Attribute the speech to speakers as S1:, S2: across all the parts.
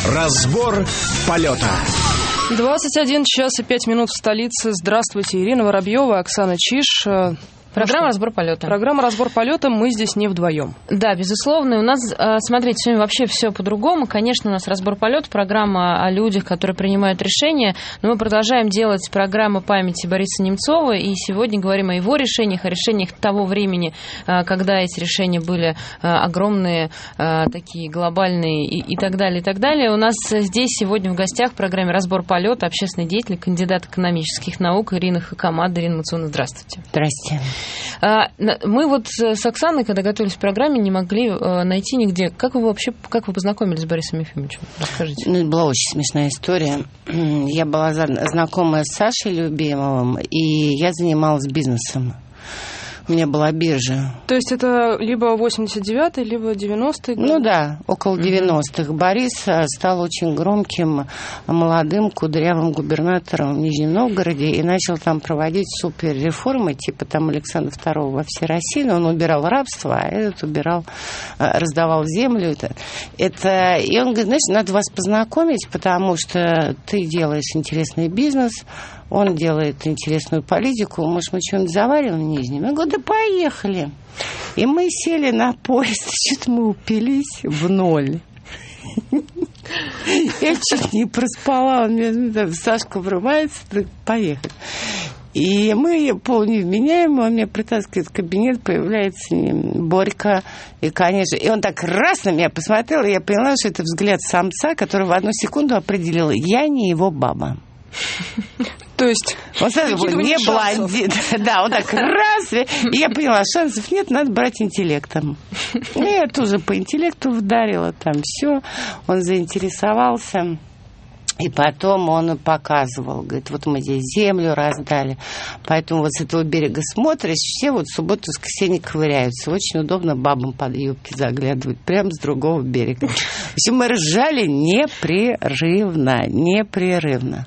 S1: Разбор полета.
S2: 21 час и 5 минут в столице. Здравствуйте, Ирина Воробьева, Оксана Чиж.
S3: Программа «Разбор полета».
S2: Программа «Разбор полета». Мы здесь не вдвоем.
S3: Да, безусловно. У нас, смотрите, сегодня вообще все по-другому. Конечно, у нас «Разбор полета», программа о людях, которые принимают решения. Но мы продолжаем делать программу памяти Бориса Немцова. И сегодня говорим о его решениях, о решениях того времени, когда эти решения были огромные, такие глобальные и так далее, и так далее. У нас здесь сегодня в гостях в программе «Разбор полета» общественный деятель, кандидат экономических наук Ирина Хакамада. Ирина Мацуновна, здравствуйте.
S4: Здрасте.
S3: Мы вот с Оксаной, когда готовились к программе, не могли найти нигде. Как вы познакомились с Борисом Ефимовичем? Расскажите.
S4: Это была очень смешная история. Я была знакома с Сашей Любимовым, и я занималась бизнесом. У меня была биржа.
S2: То есть это либо 89-й, либо 90-й?
S4: Ну да, около 90-х. Борис стал очень громким, молодым, кудрявым губернатором в Нижнем Новгороде и начал там проводить суперреформы, типа там Александра II во всей России. Но он убирал рабство, а этот раздавал землю. И он говорит, знаешь, надо вас познакомить, потому что ты делаешь интересный бизнес, он делает интересную политику, может, мы что-нибудь заварим в Нижнем? Я говорю, да поехали. И мы сели на поезд, что-то мы упились в ноль. Я чуть не проспала, он мне, Сашка врывается, поехали. И мы полневменяемые, он меня притаскивает в кабинет, появляется Борька, и, конечно, и он так раз на меня посмотрел, и я поняла, что это взгляд самца, который в одну секунду определил, я не его баба.
S2: То есть
S4: он сразу был не блондин. Да, он так раз. И я поняла, шансов нет, надо брать интеллектом. И я тоже по интеллекту вдарила там все. Он заинтересовался. И потом он показывал, говорит, вот мы здесь землю раздали, поэтому вот с этого берега смотришь, все вот в субботу, воскресенье ковыряются. Очень удобно бабам под юбки заглядывать, прямо с другого берега. В общем, мы ржали непрерывно.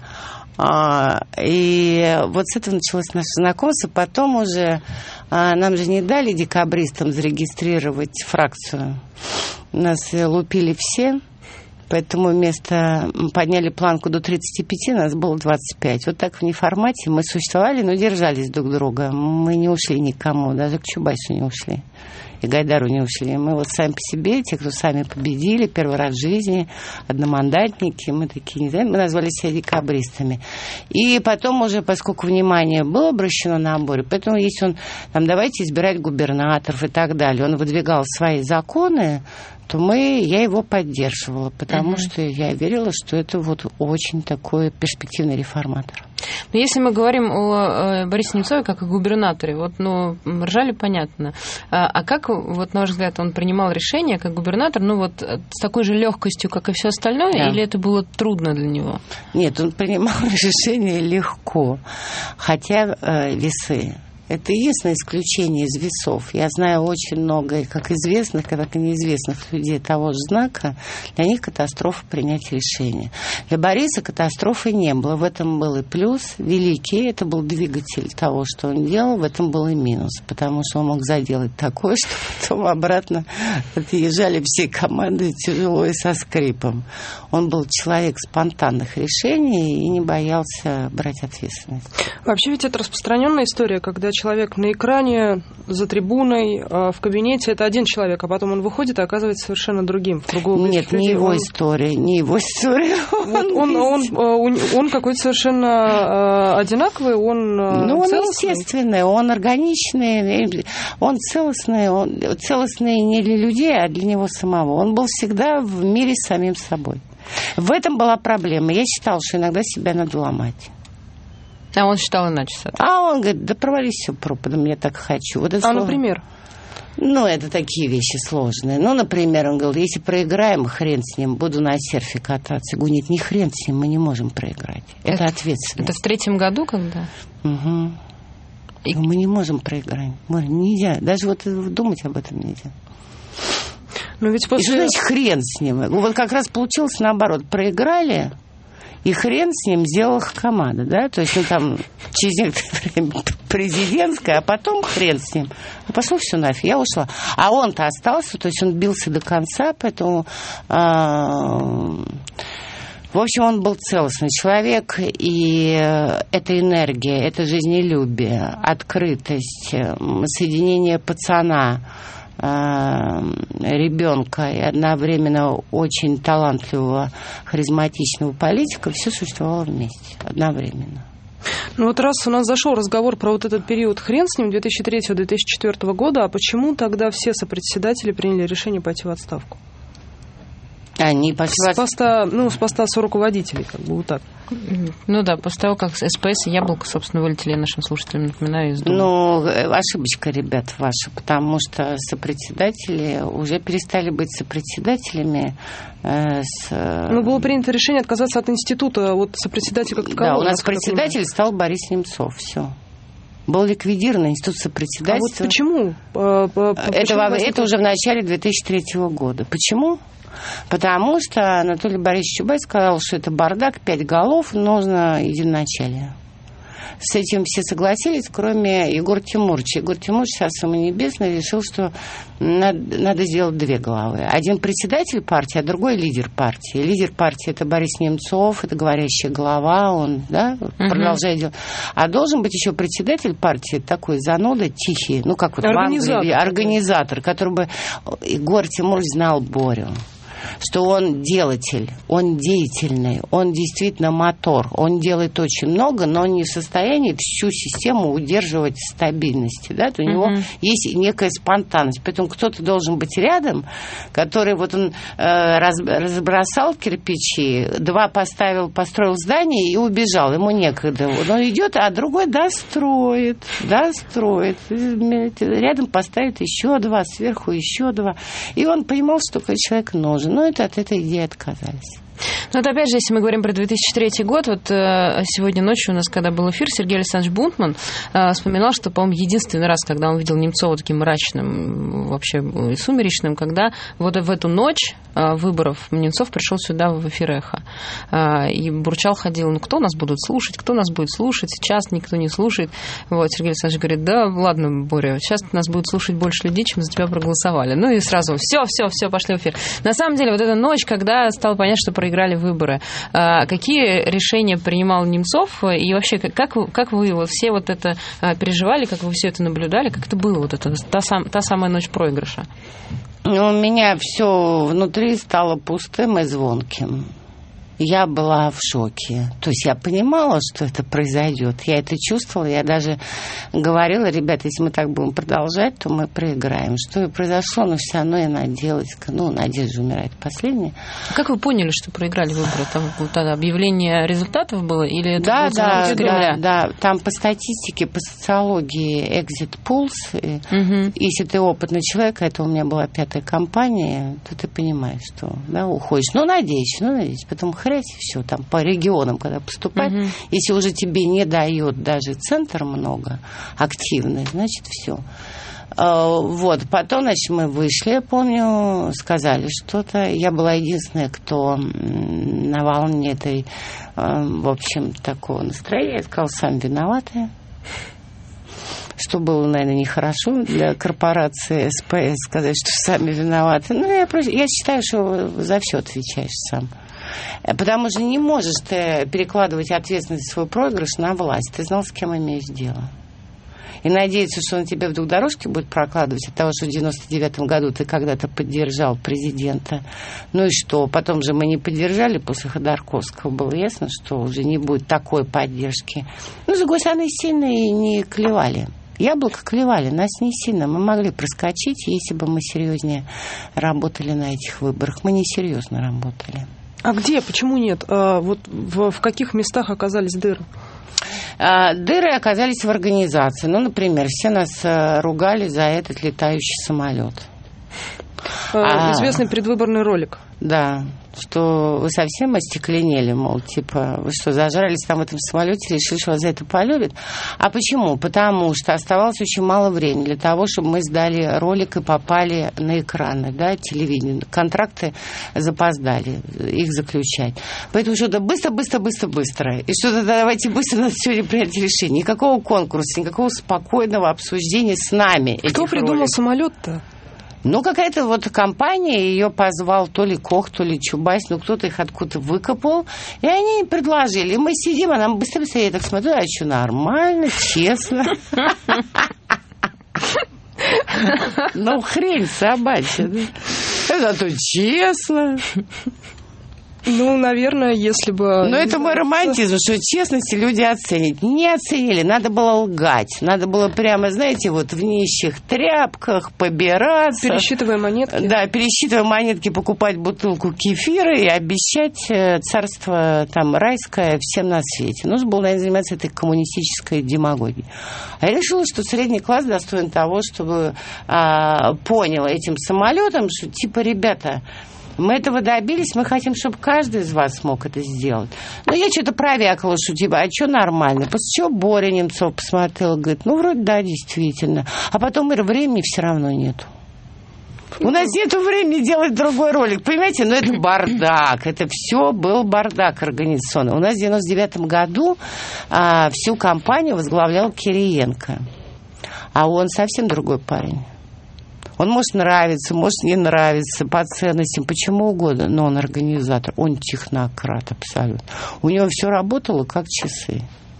S4: И вот с этого началось наше знакомство. Потом уже нам же не дали декабристам зарегистрировать фракцию. Нас лупили все. Поэтому вместо подняли планку до 35, нас было 25. Вот так в неформате мы существовали, но держались друг друга. Мы не ушли никому, даже к Чубайсу не ушли. И Гайдару не ушли. Мы вот сами по себе, те, кто сами победили, первый раз в жизни, одномандатники, мы такие, не знаю, мы назвали себя декабристами. И потом уже, поскольку внимание было обращено на Борю, поэтому если он, там, давайте избирать губернаторов и так далее, он выдвигал свои законы, то я его поддерживала, потому что я верила, что это вот очень такой перспективный реформатор.
S3: Но если мы говорим о Борисе Немцове как о губернаторе, вот, ржали, понятно. А как, вот, на ваш взгляд, он принимал решения как губернатор, с такой же легкостью, как и все остальное, да. Или это было трудно для него? Нет,
S4: он принимал решения легко, хотя весы. Это единственное исключение из весов. Я знаю очень много, как известных, так и неизвестных людей того же знака. Для них катастрофа принять решение. Для Бориса катастрофы не было. В этом был и плюс великий. Это был двигатель того, что он делал. В этом был и минус. Потому что он мог заделать такое, что потом обратно отъезжали все команды тяжело и со скрипом. Он был человек спонтанных решений и не боялся брать ответственность.
S2: Вообще ведь это распространенная история, когда человек на экране, за трибуной, в кабинете, это один человек, а потом он выходит и оказывается совершенно другим.
S4: Нет, не его история, не его история.
S2: Он какой-то совершенно одинаковый, он
S4: он естественный, он органичный, он целостный не для людей, а для него самого. Он был всегда в мире с самим собой. В этом была проблема. Я считала, что иногда себя надо ломать.
S3: А он считал иначе.
S4: А он говорит, да провались все пропадом, я так хочу. Вот это
S2: например?
S4: Это такие вещи сложные. Например, он говорил, если проиграем, хрен с ним, буду на серфе кататься. Я говорю, нет, не хрен с ним, мы не можем проиграть. Это ответственность.
S3: Это в 3-м году, когда?
S4: Угу. Мы не можем проиграть. Нельзя. Даже думать об этом нельзя. И что значит хрен с ним? Вот как раз получилось наоборот. Проиграли, и хрен с ним сделала команда, да? То есть, там через некоторое время президентская, а потом хрен с ним. Пошло все нафиг, я ушла. А он-то остался, то есть он бился до конца, поэтому В общем, он был целостный человек, и эта энергия, это жизнелюбие, открытость, соединение пацана, ребенка и одновременно очень талантливого, харизматичного политика, все существовало вместе, одновременно.
S2: Ну вот раз у нас зашел разговор про вот этот период, хрен с ним, 2003-2004 года, а почему тогда все сопредседатели приняли решение пойти в отставку?
S4: Они пошли
S2: с поста руководителей, как бы вот так.
S3: Ну да, после того, как СПС и Яблоко, собственно, вылетели нашим слушателям, напоминаю, из Думы.
S4: Ну, ошибочка, ребят, ваша, потому что сопредседатели уже перестали быть сопредседателями.
S2: Было принято решение отказаться от института, вот сопредседатель как такового.
S4: Да, у нас председатель стал Борис Немцов, все. Был ликвидирован институт сопредседательства.
S2: А вот почему?
S4: Это уже в начале 2003 года. Почему? Потому что Анатолий Борисович Чубайс сказал, что это бардак, 5 голов, нужно единоначалие. С этим все согласились, кроме Егора Тимуровича. Егор Тимурович, царство ему небесное, решил, что надо сделать 2 главы. Один председатель партии, а другой лидер партии. Лидер партии – это Борис Немцов, это говорящая голова, он продолжает делать. А должен быть еще председатель партии, такой зануда, тихий, как вот организатор, который бы Егор Тимурович знал Борю. Что он делатель, он деятельный, он действительно мотор. Он делает очень много, но он не в состоянии всю систему удерживать в стабильности. Да? У него есть некая спонтанность. Поэтому кто-то должен быть рядом, который он разбросал кирпичи, 2 построил здание и убежал. Ему некогда. Он идет, а другой достроит. Рядом поставит еще 2, сверху еще 2. И он понимал, что такой человек нужен. Но от этой идеи отказались.
S3: Ну, вот опять же, если мы говорим про 2003 год, вот сегодня ночью у нас, когда был эфир, Сергей Александрович Бунтман вспоминал, что, по-моему, единственный раз, когда он видел Немцова таким мрачным, вообще сумеречным, когда вот в эту ночь выборов Немцов пришел сюда в эфир «Эхо». И бурчал, ходил, кто нас будет слушать, сейчас никто не слушает. Вот, Сергей Александрович говорит, да ладно, Боря, сейчас нас будет слушать больше людей, чем за тебя проголосовали. Ну и сразу все, пошли в эфир. На самом деле, вот эта ночь, когда стало понятно, что проиграли выборы. Какие решения принимал Немцов? И вообще, как вы вот все вот это переживали, как вы все это наблюдали? Как это было, вот это, та самая ночь проигрыша?
S4: У меня все внутри стало пустым и звонким. Я была в шоке. То есть я понимала, что это произойдет. Я это чувствовала. Я даже говорила, ребята, если мы так будем продолжать, то мы проиграем. Что и произошло, но все равно я надеялась. Надежда же умирает последняя.
S3: Как вы поняли, что проиграли выборы? Там тогда объявление результатов было? Или это
S4: да. Там по статистике, по социологии Exit Polls. Если ты опытный человек, это у меня была 5-я кампания, то ты понимаешь, что уходишь. Надеюсь. Потом все, там по регионам, когда поступать, если уже тебе не дает даже центр много активный, значит, все. Потом, мы вышли, я помню, сказали что-то. Я была единственная, кто на волне этой, в общем, такого настроения. Я сказала, сами виноваты. Что было, наверное, нехорошо для корпорации СПС сказать, что сами виноваты. Я считаю, что за все отвечаешь сам. Потому что не можешь ты перекладывать ответственность за свой проигрыш на власть. Ты знал, с кем имеешь дело. И надеяться, что он тебе вдруг дорожки будет прокладывать от того, что в 99-м году ты когда-то поддержал президента. И что? Потом же мы не поддержали после Ходорковского. Было ясно, что уже не будет такой поддержки. С другой стороны, сильно и не клевали. Яблоко клевали, нас не сильно. Мы могли проскочить, если бы мы серьезнее работали на этих выборах. Мы несерьезно работали.
S2: А где? Почему нет? В каких местах оказались дыры?
S4: Дыры оказались в организации. Например, все нас ругали за этот летающий самолет.
S2: Известный предвыборный ролик.
S4: Да, что вы совсем остекленели, мол, вы что, зажрались там в этом самолете, решили, что вас за это полюбят? А почему? Потому что оставалось очень мало времени для того, чтобы мы сдали ролик и попали на экраны, телевидение. Контракты запоздали, их заключать. Поэтому что-то быстро. И что-то давайте быстро надо сегодня принять решение. Никакого конкурса, никакого спокойного обсуждения с нами.
S2: Кто придумал самолет-то?
S4: Ну, какая-то вот компания, ее позвал то ли Кох, то ли Чубайс, ну, кто-то их откуда-то выкопал, и они предложили. И мы сидим, а нам быстро-быстро, я так смотрю, а что, нормально, честно. Ну, хрень собачья. Зато честно.
S2: Ну, наверное, если бы...
S4: Но это мой романтизм, что честности люди оценят. Не оценили, надо было лгать. Надо было прямо, знаете, вот в нищих тряпках побираться.
S2: Пересчитывая монетки.
S4: Да, пересчитывая монетки, покупать бутылку кефира и обещать царство там райское всем на свете. Нужно было, наверное, заниматься этой коммунистической демагогией. А я решила, что средний класс достоин того, чтобы понял этим самолетом, что типа, ребята... Мы этого добились, мы хотим, чтобы каждый из вас смог это сделать. Но я что-то провякала, что типа, а что нормально? После чего Боря Немцов посмотрел, говорит, ну, вроде да, действительно. А потом времени все равно нету. У нас нету времени делать другой ролик, понимаете? Но это бардак, это все был бардак организационный. У нас в 99-м году всю компанию возглавлял Кириенко. А он совсем другой парень. Он может нравиться, может не нравиться, по ценностям, почему угодно, но он организатор, он технократ абсолютно. У него все работало как часы.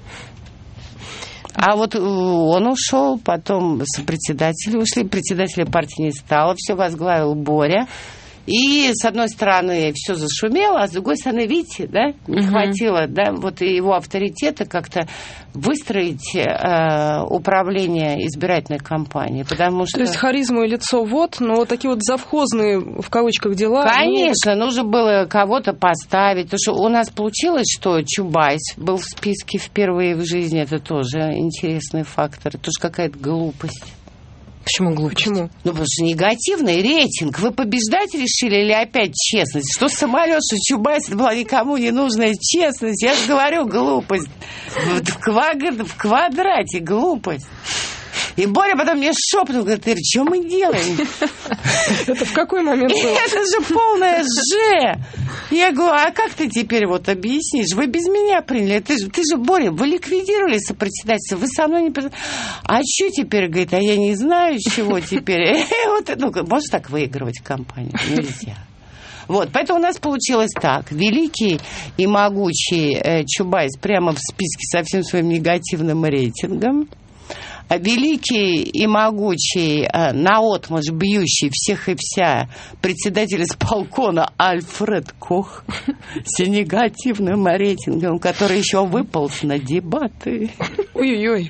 S4: А вот он ушел, потом сопредседатели ушли, председателя партии не стало, все возглавил Боря. И, с одной стороны, все зашумело, а с другой стороны, видите, да, не хватило, да, вот и его авторитета как-то выстроить управление избирательной кампанией, потому что...
S2: То есть харизма и лицо вот, но вот такие вот завхозные, в кавычках, дела...
S4: Конечно, нужно было кого-то поставить, потому что у нас получилось, что Чубайс был в списке впервые в жизни, это тоже интересный фактор, это тоже какая-то глупость.
S3: Почему глупость?
S2: Почему?
S4: Ну, потому что негативный рейтинг. Вы побеждать решили или опять честность? Что самолет, что Чубайс, это была никому не нужная честность. Я же говорю, глупость. В квадрате глупость. И Боря потом мне шепотом говорит, Ира, что мы делаем?
S2: Это в какой момент было?
S4: Это же полное Ж. Я говорю, а как ты теперь вот объяснишь? Вы без меня приняли. Ты же, Боря, вы ликвидировали сопредседательство, вы со мной не... А что теперь, говорит, а я не знаю, чего теперь. Можно так выигрывать компанию? Нельзя. Вот, поэтому у нас получилось так. Великий и могучий Чубайс прямо в списке со всем своим негативным рейтингом. Великий и могучий, наотмашь бьющий всех и вся председатель исполкома Альфред Кох с негативным рейтингом, который еще выполз на дебаты.
S2: Ой-ой-ой.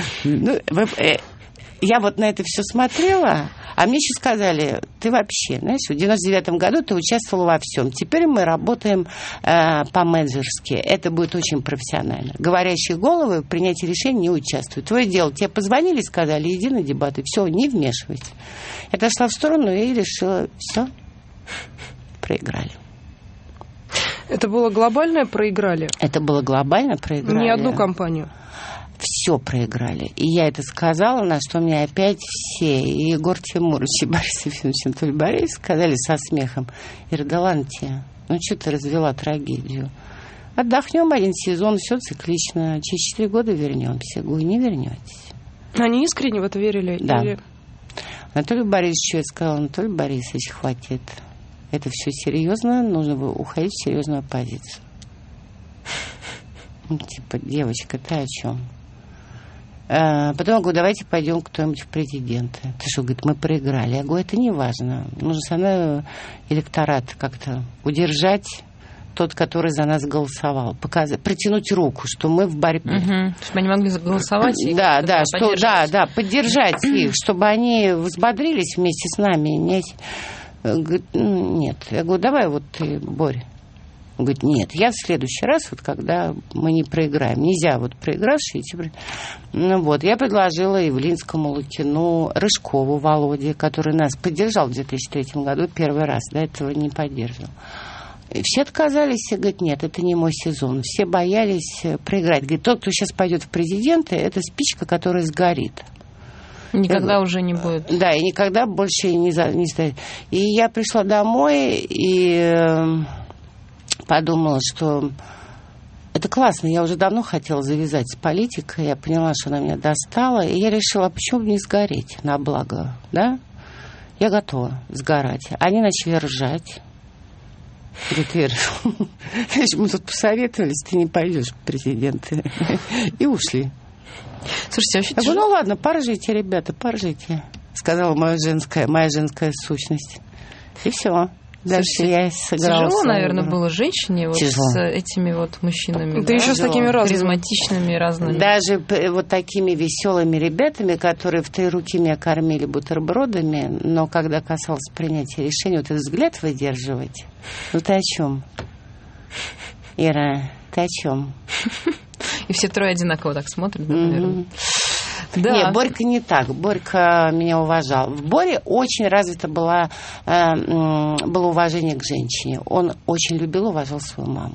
S4: Я вот на это все смотрела, а мне еще сказали, ты вообще, знаешь, в 99-м году ты участвовала во всем. Теперь мы работаем по-менеджерски. Это будет очень профессионально. Говорящие головы в принятии решений не участвуют. Твое дело, тебе позвонили, сказали, иди на дебаты. Все, не вмешивайся. Я отошла в сторону и решила, все, проиграли.
S2: Это было глобальное проиграли?
S4: Это было глобально проиграли.
S2: Не одну компанию?
S4: Все проиграли. И я это сказала, на что мне опять все, и Егор Тимурович, и Борис Ефимович Анатолий Борисович сказали со смехом, Ира, да ладно тебе, ну что ты развела трагедию? Отдохнем один сезон, все циклично, через 4 года вернемся. Я говорю, не вернетесь.
S2: Они искренне в это верили?
S4: Да.
S2: Или...
S4: Анатолий Борисович, я сказала, Анатолий Борисович, хватит. Это все серьезно, нужно уходить в серьезную позицию. Ну, типа, девочка, ты о чем? Потом я говорю, давайте пойдем кто-нибудь в президенты. Ты что, говорит, мы проиграли. Я говорю, это не важно. Нужно со мной электорат как-то удержать, тот, который за нас голосовал. Показать, протянуть руку, что мы в борьбе.
S3: Чтобы они могли голосовать.
S4: Да, поддержать их, чтобы они взбодрились вместе с нами. Говорит, нет. Я говорю, давай вот ты, Боря. Он говорит, нет, я в следующий раз, вот когда мы не проиграем, нельзя вот проигравшие идти. Ну вот, я предложила Явлинскому, Лукину, Рыжкову Володе, который нас поддержал в 2003 году первый раз, до этого не поддерживал. И все отказались и говорят, нет, это не мой сезон. Все боялись проиграть. Говорит, тот, кто сейчас пойдет в президенты, это спичка, которая сгорит.
S3: Никогда уже не будет.
S4: Да, и никогда больше не стоит. И я пришла домой и... подумала, что это классно. Я уже давно хотела завязать с политикой. Я поняла, что она меня достала. И я решила, почему бы не сгореть на благо, да? Я готова сгорать. Они начали ржать. Говорит, Ира, мы тут посоветовались, ты не пойдешь в президенты. И ушли.
S3: Слушайте, вообще
S4: я говорю, ну ладно, поржите, ребята, поржите, сказала моя женская сущность. И все. Дальше я сыграла.
S3: Тяжело, наверное, было женщине вот с этими вот мужчинами.
S2: Да еще с такими разными.
S3: Харизматичными, разными.
S4: Даже вот такими веселыми ребятами, которые в 3 руки меня кормили бутербродами, но когда касалось принятия решения, вот этот взгляд выдерживать. Ну ты о чем? Ира, ты о чем?
S3: И все 3 одинаково так смотрят, да, наверное. Да.
S4: Нет, Борька не так. Борька меня уважал. В Боре очень развито было уважение к женщине. Он очень любил и уважал свою маму.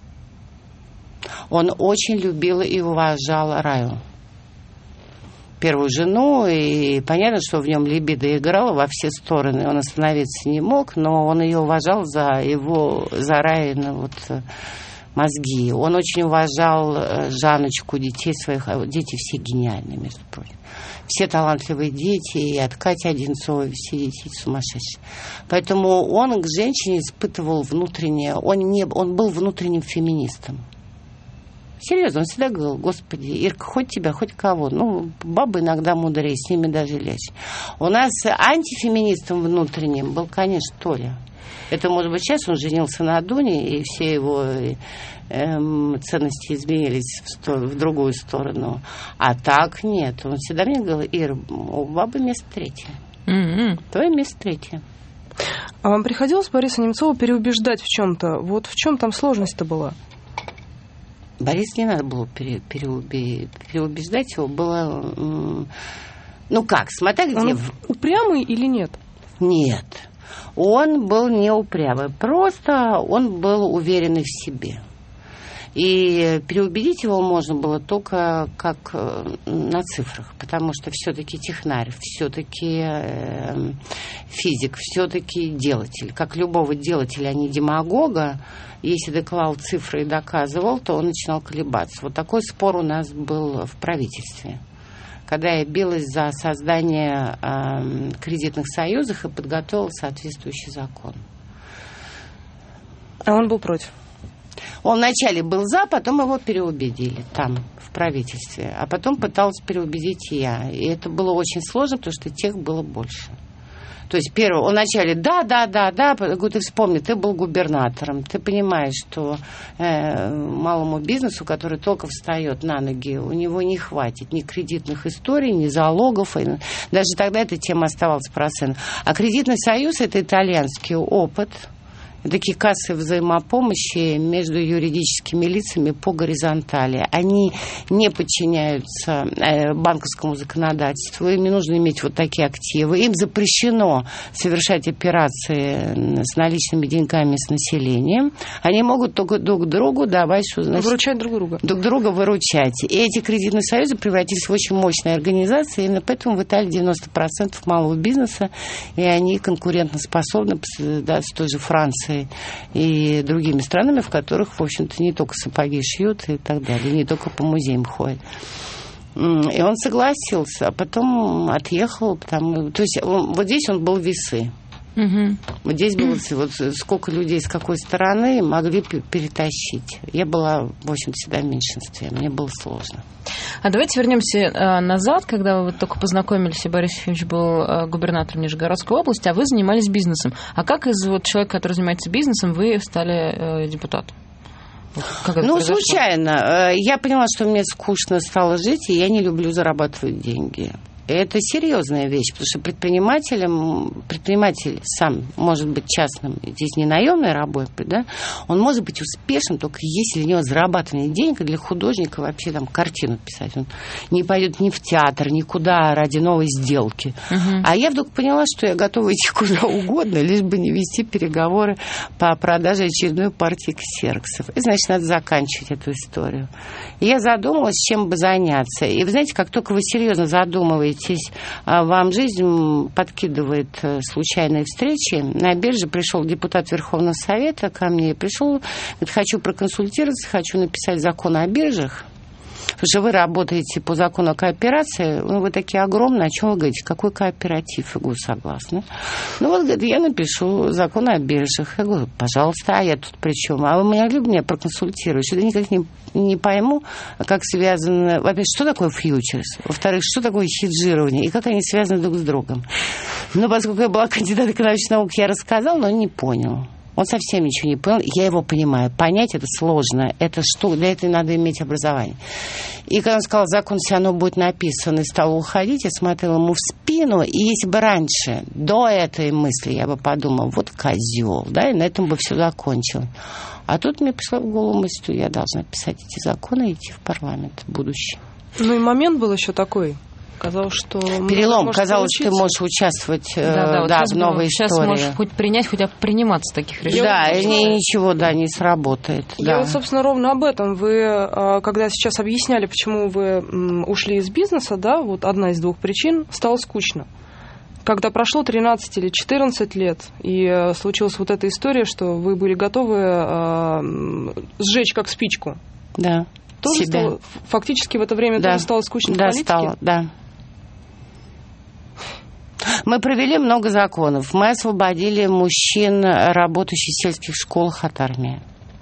S4: Он очень любил и уважал Раю, первую жену, и понятно, что в нем либидо играло во все стороны. Он остановиться не мог, но он ее уважал за Раину вот мозги. Он очень уважал Жанночку, детей своих. Дети все гениальные, между прочим. Все талантливые дети, и от Кати Одинцовой, все дети сумасшедшие. Поэтому он к женщине испытывал внутреннее... Он был внутренним феминистом. Серьезно, он всегда говорил, господи, Ирка, хоть тебя, хоть кого. Ну, бабы иногда мудрее, с ними даже легче. У нас антифеминистом внутренним был, конечно, Толя. Это, может быть, сейчас он женился на Дуне, и все его ценности изменились в другую сторону. А так нет. Он всегда мне говорил, Ира, у бабы место 3. Твое место 3.
S2: А вам приходилось Бориса Немцова переубеждать в чем-то? Вот в чем там сложность-то была?
S4: Борис не надо было переубеждать его. Было... Ну как, смотря где...
S2: Он упрямый или нет?
S4: Нет. Он был не упрямый. Просто он был уверенный в себе. И переубедить его можно было только как на цифрах, потому что все-таки технарь, все-таки физик, все-таки делатель. Как любого делателя, а не демагога, если ты клал цифры и доказывал, то он начинал колебаться. Вот такой спор у нас был в правительстве, когда я билась за создание кредитных союзов и подготовила соответствующий закон.
S2: А он был против?
S4: Он вначале был за, потом его переубедили там, в правительстве. А потом пыталась переубедить я. И это было очень сложно, потому что тех было больше. То есть, первое, он вначале, да. Говорю, ты вспомни, ты был губернатором. Ты понимаешь, что малому бизнесу, который только встает на ноги, у него не хватит ни кредитных историй, ни залогов. Даже тогда эта тема оставалась процентом. А кредитный союз – это итальянский опыт. Такие кассы взаимопомощи между юридическими лицами по горизонтали. Они не подчиняются банковскому законодательству. Им не нужно иметь вот такие активы. Им запрещено совершать операции с наличными деньгами с населением. Они могут только друг другу давать... Что, значит,
S2: выручать друг друга.
S4: Друг друга выручать. И эти кредитные союзы превратились в очень мощные организации. Именно поэтому в Италии 90% малого бизнеса, и они конкурентоспособны с той же Францией и другими странами, в которых, в общем-то, не только сапоги шьют и так далее, не только по музеям ходят. И он согласился, а потом отъехал. То есть вот здесь он был весы. Вот здесь было вот сколько людей с какой стороны могли перетащить. Я была, в общем, всегда в меньшинстве. Мне было сложно.
S3: А давайте вернемся назад, когда вы только познакомились, и Борис Ефимович был губернатором Нижегородской области, а вы занимались бизнесом. А как из человека, который занимается бизнесом, вы стали депутатом?
S4: Случайно. Я поняла, что мне скучно стало жить, и я не люблю зарабатывать деньги. Это серьезная вещь, потому что предприниматель сам может быть частным, здесь не наемной работой, да, он может быть успешным только если у него зарабатывание денег, для художника вообще там картину писать. Он не пойдет ни в театр, никуда ради новой сделки. А я вдруг поняла, что я готова идти куда угодно, лишь бы не вести переговоры по продаже очередной партии ксероксов. И, значит, надо заканчивать эту историю. И я задумалась, чем бы заняться. И вы знаете, как только вы серьезно задумываетесь, вам жизнь подкидывает случайные встречи. На бирже пришел депутат Верховного Совета ко мне и пришел, говорит, хочу проконсультироваться, хочу написать закон о биржах. Потому что вы работаете по закону о кооперации, вы такие огромные, о чем вы говорите? Какой кооператив? Я говорю, согласна. Ну вот, говорит, я напишу закон о биржах. Я говорю, пожалуйста, а я тут при чем? А вы могли бы меня проконсультировать? Что-то никак не пойму, как связано... Во-первых, что такое фьючерс? Во-вторых, что такое хеджирование? И как они связаны друг с другом? Но поскольку я была кандидат экономических наук, я рассказала, но он не понял. Он совсем ничего не понял. Я его понимаю. Понять это сложно. Это что? Для этого надо иметь образование. И когда он сказал, закон все равно будет написан, и стал уходить, я смотрела ему в спину, и если бы раньше, до этой мысли, я бы подумала, вот козел, да, и на этом бы все закончилось. А тут мне пришла в голову мысль, что я должна писать эти законы и идти в парламент в будущее.
S2: Ну и момент был еще такой. Казалось, что...
S4: Перелом. Казалось, ты можешь участвовать в новой
S3: сейчас
S4: истории.
S3: Сейчас можешь хоть принять, хоть приниматься таких решений.
S4: Да, и ничего, не сработает.
S2: Я вот, собственно, ровно об этом. Вы, когда сейчас объясняли, почему вы ушли из бизнеса, да, вот одна из двух причин, стало скучно. Когда прошло 13 или 14 лет, и случилась вот эта история, что вы были готовы сжечь как спичку.
S4: Да.
S2: Тоже стало, фактически в это время тоже стало скучно в политике?
S4: Да, стало, да. Мы провели много законов. Мы освободили мужчин, работающих в сельских школах, от армии.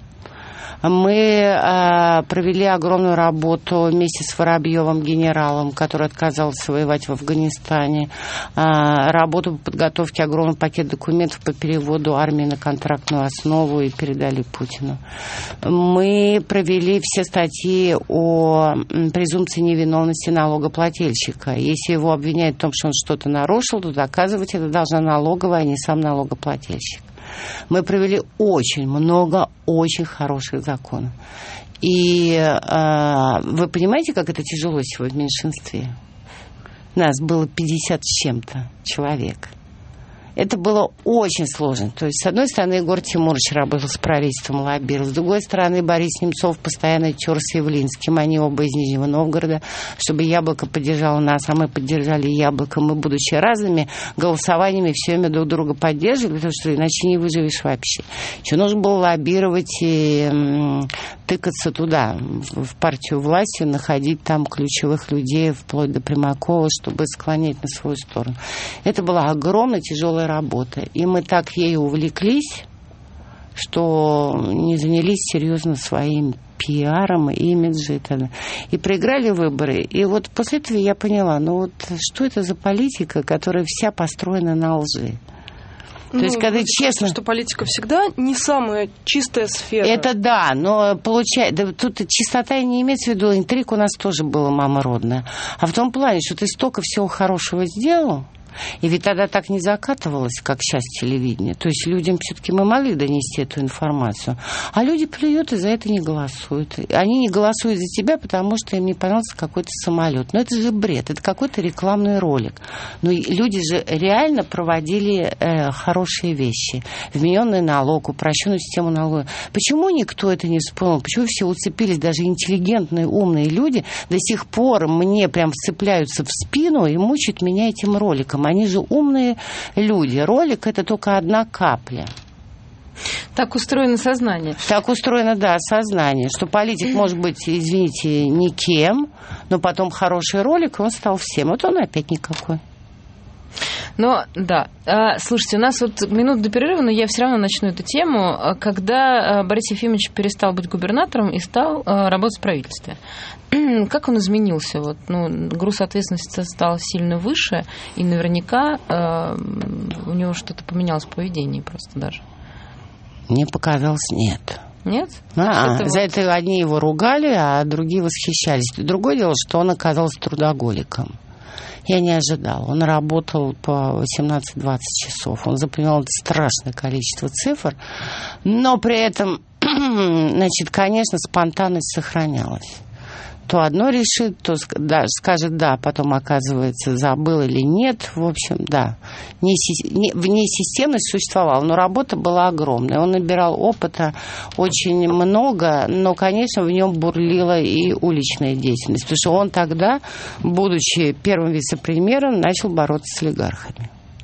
S4: Мы провели огромную работу вместе с Воробьевым, генералом, который отказался воевать в Афганистане. Работу по подготовке огромного пакета документов по переводу армии на контрактную основу и передали Путину. Мы провели все статьи о презумпции невиновности налогоплательщика. Если его обвиняют в том, что он что-то нарушил, то доказывать это должна налоговая, а не сам налогоплательщик. Мы провели очень много очень хороших законов. И вы понимаете, как это тяжело сегодня в меньшинстве? Нас было 50 с чем-то человек. Это было очень сложно. То есть, с одной стороны, Егор Тимурович работал с правительством, лоббировал. С другой стороны, Борис Немцов постоянно терся с Явлинским. Они оба из Нижнего Новгорода, чтобы Яблоко поддержало нас, а мы поддержали Яблоко. Мы, будучи разными голосованиями, все время друг друга поддерживали, потому что иначе не выживешь вообще. Еще нужно было лоббировать и тыкаться туда, в партию власти, находить там ключевых людей, вплоть до Примакова, чтобы склонять на свою сторону. Это была огромная, тяжелая работа. И мы так ею увлеклись, что не занялись серьезно своим пиаром, имиджем. И проиграли выборы. И вот после этого я поняла, что это за политика, которая вся построена на лжи. То есть, когда честно...
S2: Что политика всегда не самая чистая сфера.
S4: Это да, но получается... Тут чистота и не имеется в виду, интриг у нас тоже была, мама родная. А в том плане, что ты столько всего хорошего сделал, и ведь тогда так не закатывалось, как сейчас телевидение. То есть людям все-таки мы могли донести эту информацию. А люди плюют и за это не голосуют. Они не голосуют за тебя, потому что им не понравился какой-то самолет. Но это же бред, это какой-то рекламный ролик. Но люди же реально проводили хорошие вещи. Вмененный налог, упрощенную систему налога. Почему никто это не вспомнил? Почему все уцепились, даже интеллигентные, умные люди до сих пор мне прям вцепляются в спину и мучают меня этим роликом? Они же умные люди. Ролик – это только одна капля.
S3: Так устроено сознание.
S4: Так устроено, да, сознание. Что политик может быть, извините, никем, но потом хороший ролик, и он стал всем. Вот он опять никакой.
S3: Но, да. Слушайте, у нас вот минута до перерыва, но я все равно начну эту тему. Когда Борис Ефимович перестал быть губернатором и стал работать в правительстве, как он изменился? Груз ответственности стал сильно выше, и наверняка у него что-то поменялось в поведении просто даже.
S4: Мне показалось, нет.
S3: Нет?
S4: За это одни его ругали, а другие восхищались. Другое дело, что он оказался трудоголиком. Я не ожидала. Он работал по 18-20 часов. Он запоминал страшное количество цифр. Но при этом, конечно, спонтанность сохранялась. То одно решит, то скажет да, потом оказывается забыл или нет. В общем, да. Внесистемность существовала, но работа была огромная. Он набирал опыта очень много, но, конечно, в нем бурлила и уличная деятельность. Потому что он тогда, будучи первым вице-премьером, начал бороться с олигархами.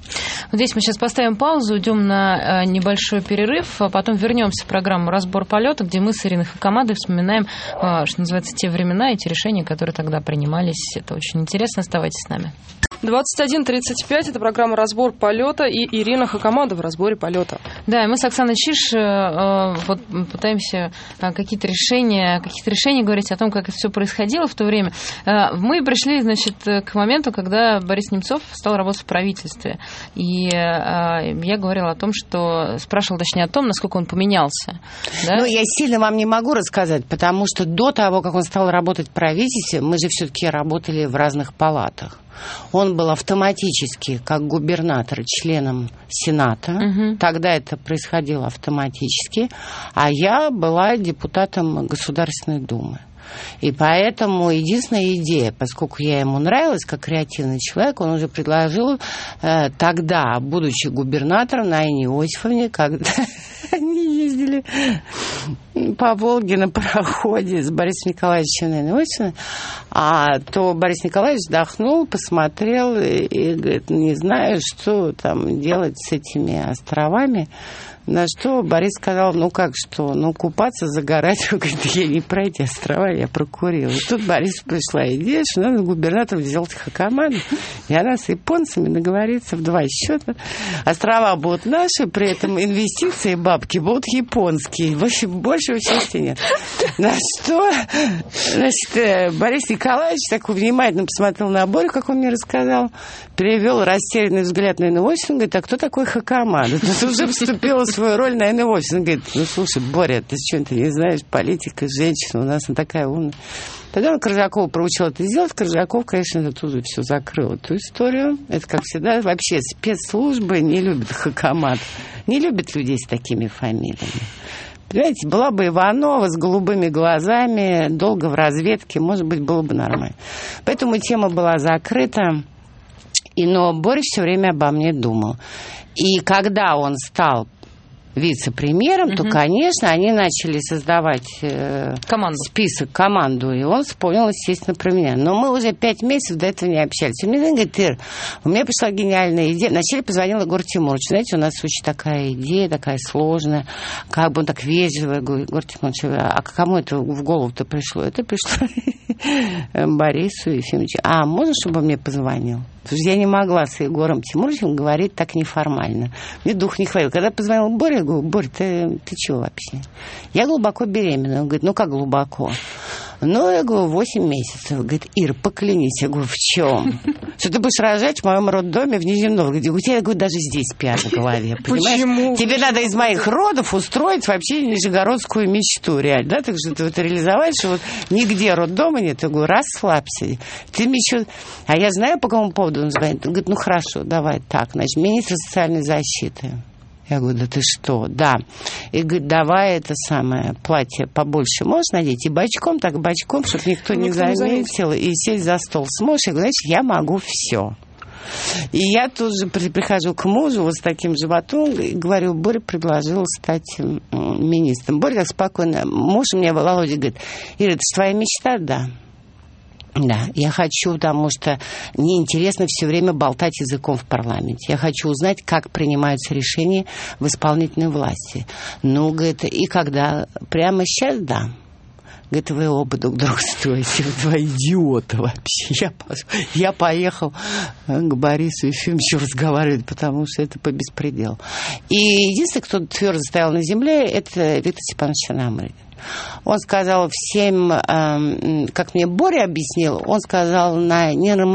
S3: Здесь мы сейчас поставим паузу, уйдем на небольшой перерыв, а потом вернемся в программу «Разбор полета», где мы с Ириной Хакамадой вспоминаем, что называется, те времена и те решения, которые тогда принимались. Это очень интересно. Оставайтесь с нами.
S2: 21:35, это программа «Разбор полета» и Ирина Хакамада в разборе полета. Да,
S3: и мы с Оксаной Чиш вот пытаемся какие-то решения говорить о том, как это все происходило в то время. Мы пришли, значит, к моменту, когда Борис Немцов стал работать в правительстве. И я говорила о том, что спрашивала, точнее, о том, насколько он поменялся. Да?
S4: Ну, я сильно вам не могу рассказать, потому что до того, как он стал работать в правительстве, мы же все-таки работали в разных палатах. Он был автоматически, как губернатор, членом Сената. Угу. Тогда это происходило автоматически. А я была депутатом Государственной Думы. И поэтому единственная идея, поскольку я ему нравилась как креативный человек, он уже предложил тогда, будучи губернатором, Наине Иосифовне, когда они ездили по Волге на пароходе с Борисом Николаевичем и Наиной Иосифовной, то Борис Николаевич вздохнул, посмотрел и говорит, не знаю, что там делать с этими островами. На что Борис сказал, ну как что, ну купаться, загорать. Он говорит, я не про эти острова, я про Курилы. И тут Борису пришла идея, что надо губернатором сделать Хакамаду, и она с японцами договорится в 2 счета. Острова будут наши, при этом инвестиции бабки будут японские. В общем, большего счастья нет. На что, значит, Борис Николаевич такой внимательно посмотрел на Борю, как он мне рассказал, перевел растерянный взгляд на Наину Иосифовну, говорит, а кто такой Хакамада? Тут уже вступила в свою роль Наина Иосифовна. Он говорит, ну слушай, Боря, ты что-то не знаешь, политика, женщина, у нас она такая умная. Тогда он Коржакова проучил это сделать. Коржаков, конечно, это тут же все закрыл, эту историю. Это, как всегда, вообще спецслужбы не любят Хакамад, не любят людей с такими фамилиями. Понимаете, была бы Иванова с голубыми глазами, долго в разведке, может быть, было бы нормально. Поэтому тема была закрыта. Но Борис все время обо мне думал. И когда он стал вице-премьером, то, конечно, они начали создавать список, команду, и он вспомнил, естественно, про меня. Но мы уже 5 месяцев до этого не общались. Он мне говорит, Ир, у меня пришла гениальная идея. Вначале позвонил Егор Тимурович. Знаете, у нас очень такая идея, такая сложная, как бы он так вежливо. Я говорю, Егор Тимурович, а кому это в голову-то пришло? Это пришло Борису Ефимовичу. А можно, чтобы он мне позвонил? Потому что я не могла с Егором Тимуровичем говорить так неформально. Мне дух не хватил. Когда позвонил Боря, я говорю, Борь, ты чего вообще? Я глубоко беременна. Он говорит, ну как глубоко? Ну, я говорю, 8 месяцев. Говорит, Ир, поклянись. Я говорю, в чем? Что ты будешь рожать в моем роддоме в Нижнем Новгороде? У тебя, я говорю, даже здесь пят в голове. Почему? Тебе надо из моих родов устроить вообще нижегородскую мечту, реально. Да? Так что ты вот реализовать, что вот нигде роддома нет. Я говорю, расслабься. Ты мечту... А я знаю, по какому поводу он звонит. Он говорит, ну хорошо, давай так. Значит, министр социальной защиты. Я говорю, да ты что? Да. И говорит, давай это самое платье побольше можешь надеть? И бочком, так бочком, чтобы никто не заметил, и сесть за стол. Сможешь? Я говорю, значит, я могу все. И я тут же прихожу к мужу вот с таким животом и говорю, Боря предложил стать министром. Боря так спокойно. Муж мне, Володя, говорит, Ира, это же твоя мечта? Да. Да, я хочу, потому что мне интересно все время болтать языком в парламенте. Я хочу узнать, как принимаются решения в исполнительной власти. Ну, говорит, и когда? Прямо сейчас, да. Говорит, вы оба друг друга стоите. Два идиота вообще. Я поехал к Борису Ефимовичу разговаривать, потому что это по беспределу. И единственный, кто твердо стоял на земле, это Виктор Степанович Черномырдин. Он сказал всем, как мне Боря объяснил, он сказал на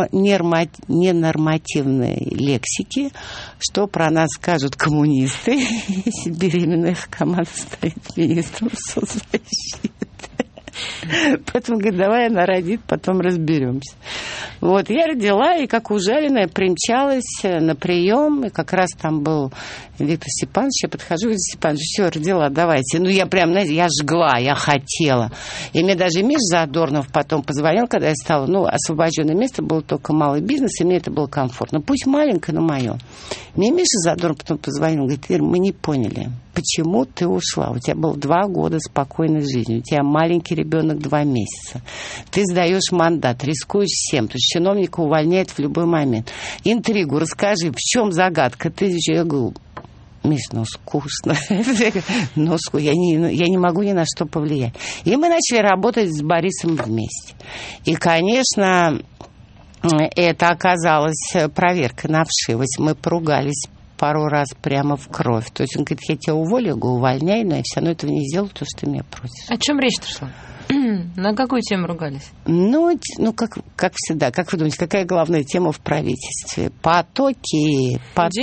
S4: ненормативной лексике, что про нас скажут коммунисты, если беременная команда станет министром соцзащиты. Поэтому, говорит, давай она родит, потом разберемся. Вот, я родила, и как ужаленная примчалась на прием, и как раз там был Виктор Степанович, я подхожу, Виктор Степанович, все, родила, давайте. Ну, я прям, знаете, я жгла, я хотела. И мне даже Миша Задорнов потом позвонил, когда я стала, освобожденное место, было только малый бизнес, и мне это было комфортно. Пусть маленькое, но мое. Мне Миша Задорнов потом позвонил, говорит, Ир, мы не поняли, почему ты ушла? У тебя было 2 года спокойной жизни, у тебя маленький ребенок 2 месяца. Ты сдаешь мандат, рискуешь всем. То есть чиновника увольняют в любой момент. Интригу расскажи, в чем загадка? Я говорю, Миш, скучно. Я не могу ни на что повлиять. И мы начали работать с Борисом вместе. И, конечно, это оказалось проверкой на вшивость. Мы поругались пару раз прямо в кровь. То есть он говорит, я тебя уволю, я говорю, увольняй, но я все равно этого не сделаю, то, что ты меня просишь.
S3: О чем речь-то шла? На какую тему ругались?
S4: Как всегда. Как вы думаете, какая главная тема в правительстве? Потоки,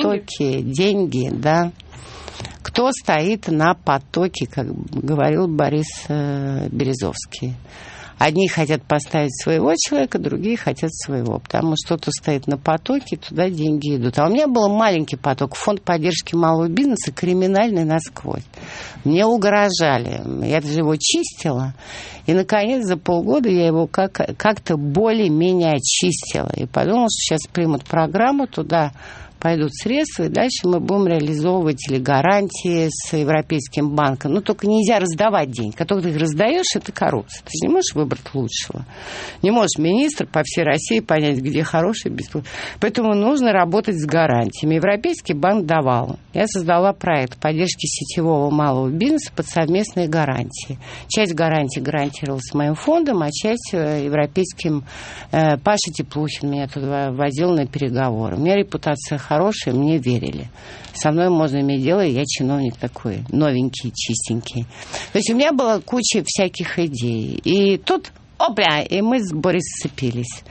S4: деньги, да. Кто стоит на потоке, как говорил Борис Березовский. Одни хотят поставить своего человека, другие хотят своего. Потому что кто-то стоит на потоке, туда деньги идут. А у меня был маленький поток. Фонд поддержки малого бизнеса криминальный насквозь. Мне угрожали. Я даже его чистила. И, наконец, за полгода я его как-то более-менее очистила. И подумала, что сейчас примут программу, туда пойдут средства, и дальше мы будем реализовывать или гарантии с Европейским банком. Но только нельзя раздавать деньги. Когда ты их раздаешь, это коррупция. Ты же не можешь выбрать лучшего. Не можешь министр по всей России понять, где хороший, без... Поэтому нужно работать с гарантиями. Европейский банк давал. Я создала проект поддержки сетевого малого бизнеса под совместные гарантии. Часть гарантий гарантировалась моим фондом, а часть европейским. Паша Теплухин меня туда возил на переговоры. У меня репутация хорошие, мне верили. Со мной можно иметь дело, я чиновник такой, новенький, чистенький. То есть у меня была куча всяких идей. И тут, и мы с Борисом сцепились.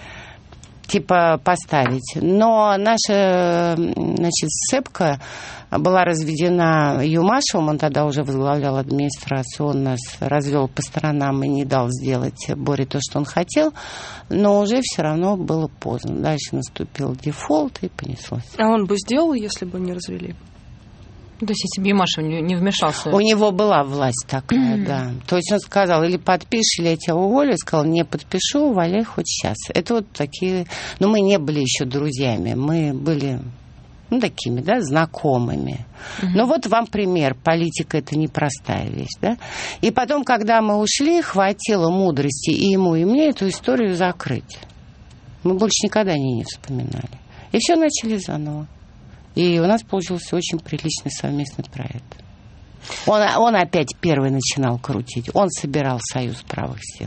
S4: Типа поставить. Но наша, сцепка была разведена Юмашевым, он тогда уже возглавлял администрацию, он нас развел по сторонам и не дал сделать Боре то, что он хотел, но уже все равно было поздно. Дальше наступил дефолт и понеслось.
S2: А он бы сделал, если бы не развели?
S3: То есть, если бы Юмашев не вмешался?
S4: У него была власть такая, да. То есть он сказал, или подпишешь, или я тебя уволю. Сказал, не подпишу, увольняй хоть сейчас. Это вот такие... Но мы не были еще друзьями. Мы были... такими, да, знакомыми. Но вот вам пример. Политика — это непростая вещь, да. И потом, когда мы ушли, хватило мудрости и ему, и мне эту историю закрыть. Мы больше никогда не вспоминали. И все начали заново. И у нас получился очень приличный совместный проект. Он опять первый начинал крутить. Он собирал союз правых сил.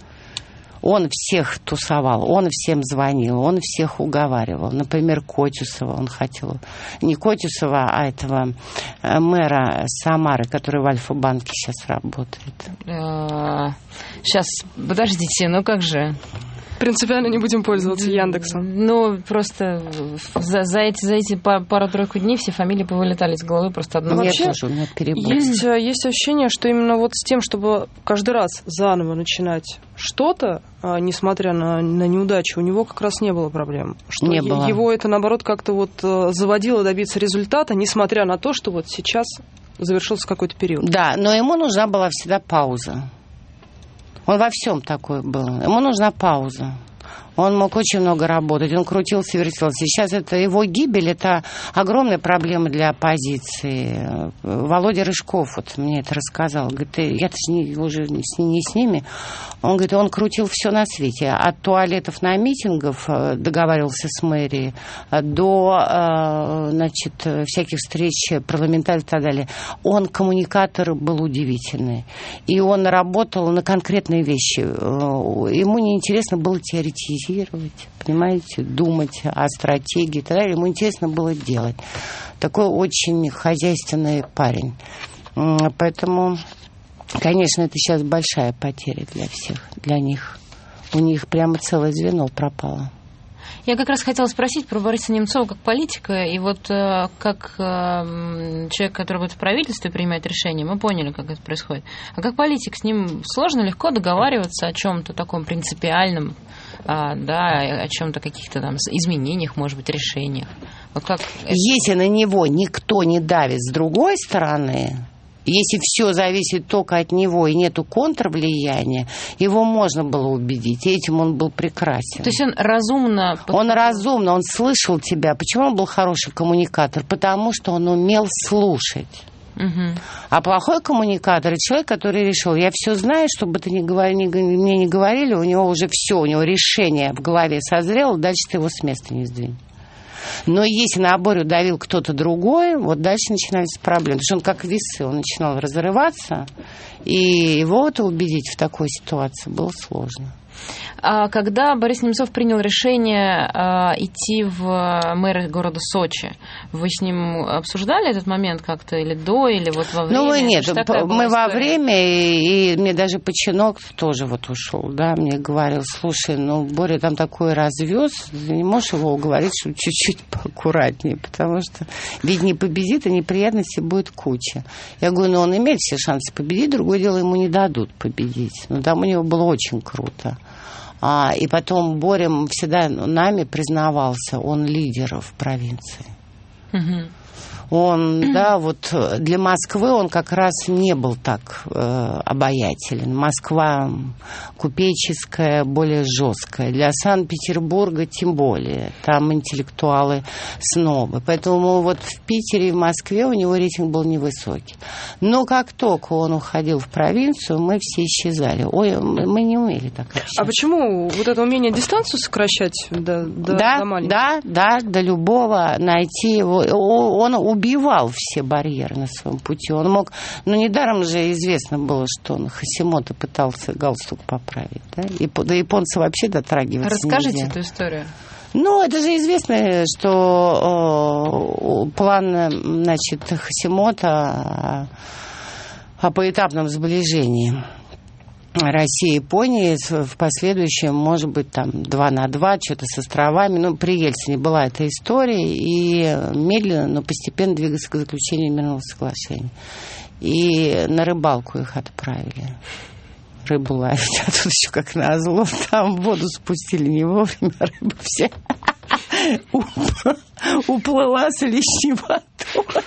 S4: Он всех тусовал, он всем звонил, он всех уговаривал. Например, Котюсова он хотел. Не Котюсова, а этого мэра Самары, который в Альфа-банке сейчас работает.
S3: Сейчас, подождите, как же...
S2: Принципиально не будем пользоваться Яндексом.
S3: Просто за эти пару-тройку дней все фамилии повылетали с головы просто одно.
S2: Вообще, есть ощущение, что именно вот с тем, чтобы каждый раз заново начинать что-то, несмотря на неудачу, у него как раз не было проблем. Что
S4: не было.
S2: Его это, наоборот, как-то вот заводило добиться результата, несмотря на то, что вот сейчас завершился какой-то период.
S4: Да, но ему нужна была всегда пауза. Он во всем такой был. Ему нужна пауза. Он мог очень много работать, он крутился, вертелся. Сейчас это его гибель, это огромная проблема для оппозиции. Володя Рыжков вот мне это рассказал. Говорит, я-то уже не с ними. Он говорит, он крутил все на свете. От туалетов на митингов договаривался с мэрией, до всяких встреч парламентариев и так далее. Он коммуникатор был удивительный. И он работал на конкретные вещи. Ему неинтересно было теоретизировать, понимаете, думать о стратегии и так далее. Ему интересно было делать. Такой очень хозяйственный парень. Поэтому, конечно, это сейчас большая потеря для всех, для них. У них прямо целое звено пропало.
S3: Я как раз хотела спросить про Бориса Немцова как политика, и вот как человек, который будет в правительстве принимать решения, мы поняли, как это происходит. А как политик, с ним сложно, легко договариваться о чем-то таком принципиальном, о чем-то, каких-то там изменениях, может быть, решениях. Вот как...
S4: Если на него никто не давит с другой стороны, если все зависит только от него и нету контрвлияния, его можно было убедить, и этим он был прекрасен.
S3: То есть он разумно...
S4: Он слышал тебя. Почему он был хороший коммуникатор? Потому что он умел слушать. А плохой коммуникатор — человек, который решил, я все знаю, что бы ты мне не говорили, у него уже все, у него решение в голове созрело, дальше ты его с места не сдвинешь. Но если на Борю давил кто-то другой, вот дальше начинались проблемы. Потому что он как весы, он начинал разрываться, и его-то убедить в такой ситуации было сложно.
S3: А когда Борис Немцов принял решение идти в мэры города Сочи, вы с ним обсуждали этот момент как-то или до, или вот во время?
S4: Ну, нет, мы во время, и мне даже Починок тоже вот ушел, да, мне говорил, слушай, ну, Боря там такой развез, ты не можешь его уговорить, что чуть-чуть поаккуратнее, потому что ведь не победит, а неприятностей будет куча. Я говорю, ну, он имеет все шансы победить, другое дело, ему не дадут победить. Но там у него было очень круто. И потом Боря всегда нами признавался, он лидер в провинции. Он, да, вот для Москвы он как раз не был так обаятелен. Москва купеческая, более жесткая. Для Санкт-Петербурга тем более. Там интеллектуалы снобы. Поэтому вот в Питере и в Москве у него рейтинг был невысокий. Но как только он уходил в провинцию, мы все исчезали. Ой, мы не умели так общаться.
S2: А почему вот это умение дистанцию сокращать до маленького?
S4: Да, до любого найти его. Он убивал все барьеры на своем пути. Он мог... Ну, недаром же известно было, что он Хасимота пытался галстук поправить. Да? И до японца вообще дотрагиваться
S3: Расскажите
S4: нельзя.
S3: эту историю.
S4: Ну, это же известно, что план, значит, Хасимота о поэтапном сближении России и Японии в последующем, может быть, там 2 на 2, что-то с островами. Ну, при Ельцине была эта история, и медленно, но постепенно двигаться к заключению мирного соглашения. И на рыбалку их отправили. Рыбу ловить, а тут еще как назло, там в воду спустили не вовремя, рыба вся уплыла с лишней водой.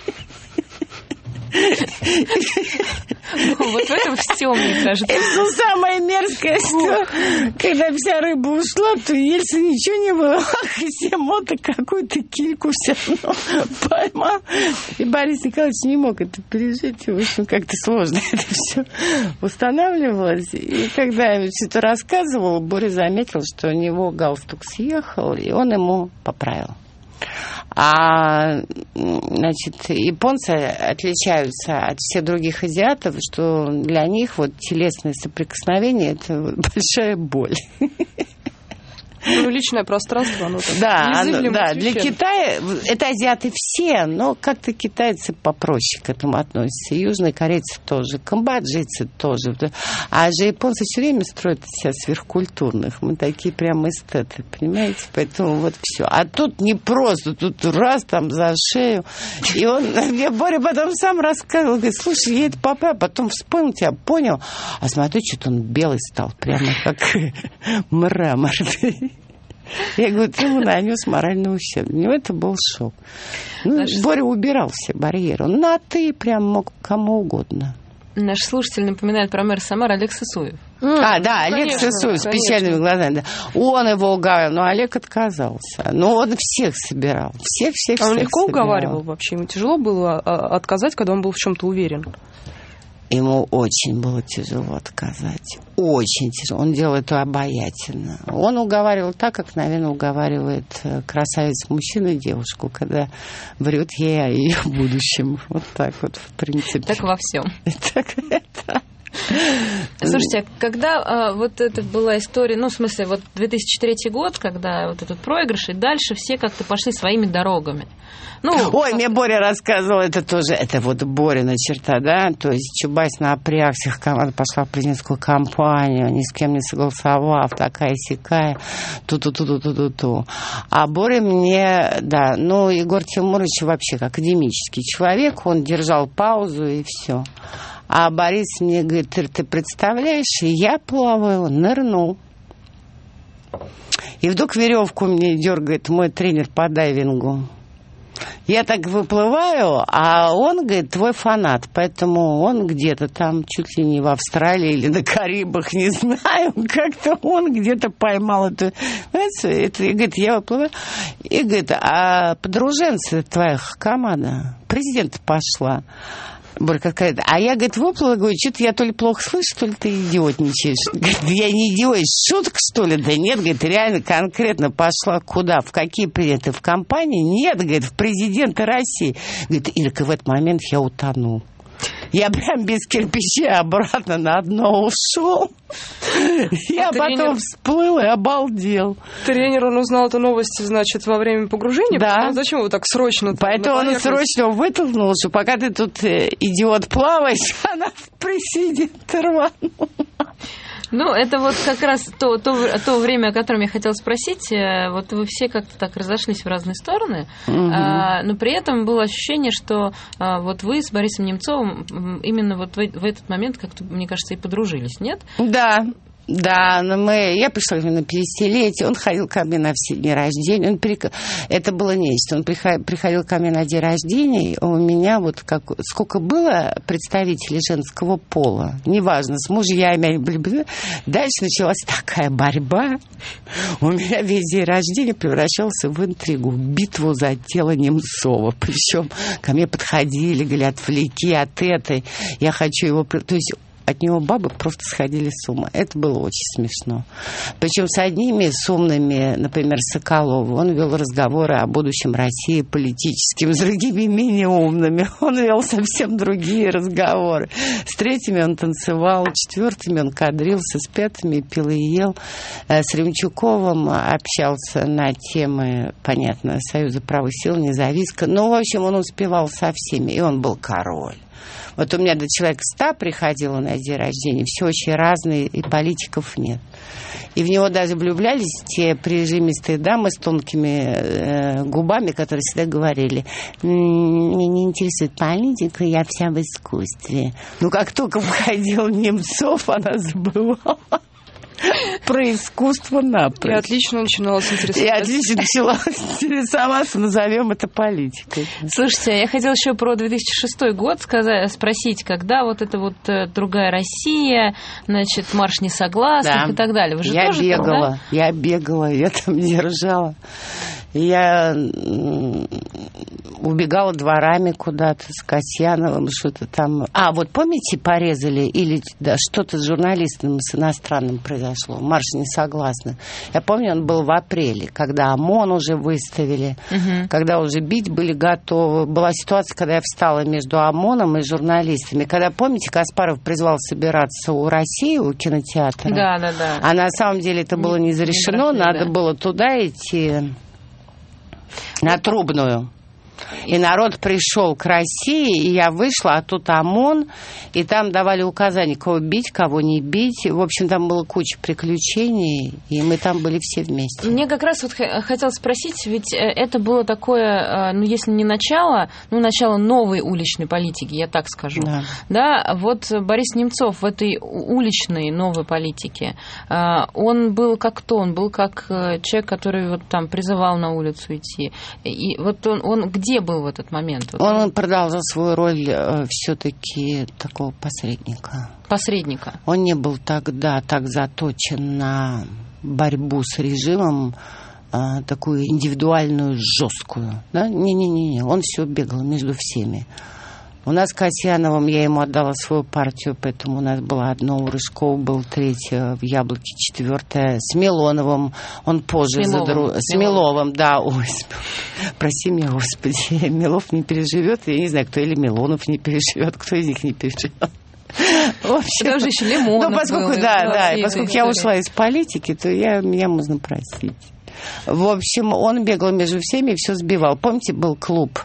S3: Вот в этом все, мне кажется.
S4: Это самое мерзкое, что когда вся рыба ушла, то Ельцин ничего не было. Хасимота какую-то кильку все равно поймал. И Борис Николаевич не мог это пережить. В общем, как-то сложно это все устанавливалось. И когда я все это рассказывала, Боря заметил, что у него галстук съехал, и он ему поправил. Значит, японцы отличаются от всех других азиатов, что для них вот телесное соприкосновение – это большая боль.
S2: Ну, личное пространство, оно так.
S4: Да, для Китая, это азиаты все, но как-то китайцы попроще к этому относятся. Южные корейцы тоже, камбоджийцы тоже. А же японцы все время строят себя сверхкультурных. Мы такие прям эстеты, понимаете? Поэтому вот все. А тут не просто, тут раз там за шею. И он, мне Боря потом сам рассказывал, говорит, слушай, я это поправил, потом вспомнил тебя, понял. А смотри, что-то он белый стал, прямо как мрамор. Я говорю, ты ему нанес моральный ущерб. Для него это был шок. Ну, Боря убирал все барьеры. Он на «ты» прям мог кому угодно.
S3: Наш слушатель напоминает про мэра Самары Олег Сысоев.
S4: Да, Олег Сысоев с печальными глазами. Да. Он его уговаривал, но Олег отказался. Но он всех собирал. Всех
S2: А он легко
S4: собирал.
S2: уговаривал вообще? Ему тяжело было отказать, когда он был в чем-то уверен?
S4: Ему очень было тяжело отказать. Очень тяжело. Он делал это обаятельно. Он уговаривал так, как, наверное, уговаривает красавец-мужчина девушку, когда врет ей о ее будущем. Вот так вот, в принципе.
S3: Так во всем.
S4: Так это...
S3: Слушайте, а когда вот это была история, ну, в смысле, вот 2003 год, когда вот этот проигрыш, и дальше все как-то пошли своими дорогами. Ну,
S4: ой, мне Боря рассказывал, это тоже, это вот Борина черта, да, то есть Чубайс напрягся, команда пошла в президентскую кампанию, ни с кем не согласовав, такая-сякая, ту-ту-ту-ту-ту-ту. А Боря мне, да, ну, Егор Тимурович вообще академический человек, он держал паузу и все. А Борис мне говорит, ты представляешь, я плаваю, нырнул. И вдруг веревку мне дергает мой тренер по дайвингу. Я так выплываю, а он, говорит, твой фанат, поэтому он где-то там, чуть ли не в Австралии или на Карибах, не знаю, как-то он где-то поймал эту, знаете, и говорит, я выплываю, и говорит, а подруженцы твоя команда, президент пошла. Борька сказать, а я, говорит, выплыла, говорю, что-то я то ли плохо слышу, то ли ты идиотничаешь. Говорит, я не идиот, шутка, что ли? Да нет, говорит, реально конкретно пошла куда, в какие приняты, в компании? Нет, говорит, в президенты России. Говорит, Ирка, в этот момент я утонул. Я прям без кирпичей обратно на дно ушел. Я потом всплыл и обалдел.
S2: Тренер, он узнал эту новость, значит, во время погружения?
S4: Да.
S2: Зачем его так срочно?
S4: Поэтому он срочно вытолкнул, что пока ты тут, идиот, плаваешь, она в президент рванула.
S3: Ну, это вот как раз то время, о котором я хотела спросить. Вот вы все как-то так разошлись в разные стороны, но при этом было ощущение, что вот вы с Борисом Немцовым именно вот в этот момент, как-то, мне кажется, и подружились, нет?
S4: Да. Да, но я пришла на 50-летие, он ходил ко мне на все дни рождения. Это было нечто. Он приходил ко мне на день рождения, и у меня вот сколько было представителей женского пола, неважно, с мужьями. Дальше началась такая борьба. У меня весь день рождения превращался в интригу, в битву за тело Немцова. Причем ко мне подходили, говорили, отвлеки от этой, я хочу его... То есть от него бабы просто сходили с ума. Это было очень смешно. Причем с одними, с умными, например, Соколовым, он вел разговоры о будущем России политическим, с другими менее умными. Он вел совсем другие разговоры. С третьими он танцевал, с четвертыми он кадрился, с пятыми пил и ел. С Ремчуковым общался на темы, понятно, Союза правых сил, независка. Ну, в общем, он успевал со всеми, и он был король. Вот у меня до человека 100 приходило на день рождения, все очень разные, и политиков нет. И в него даже влюблялись те прижимистые дамы с тонкими губами, которые всегда говорили, мне не интересует политика, я вся в искусстве. Ну, как только входил Немцов, она забывала про искусство напрочь.
S2: И отлично начиналась
S4: интересоваться, назовем это политикой.
S3: Слушайте, я хотела еще про 2006 год спросить, когда вот эта вот другая Россия, значит, марш несогласных, да, и так далее. Вы же тоже
S4: бегала,
S3: там, да?
S4: Я бегала, я там держала. Я убегала дворами куда-то с Касьяновым, что-то там. А, вот помните, порезали, или да, что-то с журналистом, с иностранным произошло, марш несогласных. Я помню, он был в апреле, когда ОМОН уже выставили, когда уже бить были готовы. Была ситуация, когда я встала между ОМОНом и журналистами. Когда, помните, Каспаров призвал собираться у России, у кинотеатра?
S3: Да.
S4: А на самом деле это было не разрешено, надо было туда идти, на Трубную. И народ пришел к России, и я вышла, а тут ОМОН, и там давали указания, кого бить, кого не бить. В общем, там было куча приключений, и мы там были все вместе.
S3: Мне как раз вот хотела спросить, ведь это было такое, ну, если не начало, ну, начало новой уличной политики, я так скажу. Да, вот Борис Немцов в этой уличной новой политике, он был как кто? Он был как человек, который вот там призывал на улицу идти. И вот он где был в этот момент?
S4: Он продолжал свою роль все-таки такого посредника.
S3: Посредника.
S4: Он не был тогда так заточен на борьбу с режимом, такую индивидуальную, жесткую. Да? Не. Он все бегал между всеми. У нас с Касьяновым, я ему отдала свою партию, поэтому у нас было одно, у Рыжкова было третье, в Яблоке четвертое. С Милоновым он позже с Миловым, да. Ой, прости меня, Господи, Милов не переживет, я не знаю, кто, или Милонов не переживет, кто из них не переживет.
S3: Это уже еще Лимонов.
S4: Ну, поскольку я ушла из политики, то меня можно простить. В общем, он бегал между всеми и все сбивал. Помните, был клуб